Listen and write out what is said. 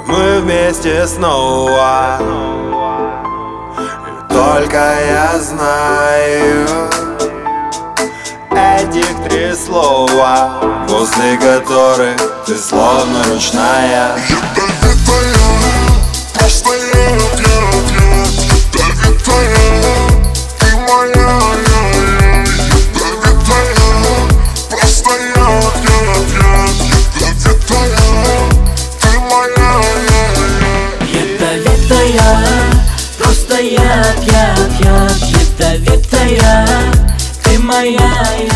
мы вместе снова. И только я знаю этих 3 слова, после которых ты словно ручная. Ядовитая, просто ядовитая, ты моя, ядовитая, просто ядовитая, ты моя. Ядовитая, просто ядовитая, ты моя.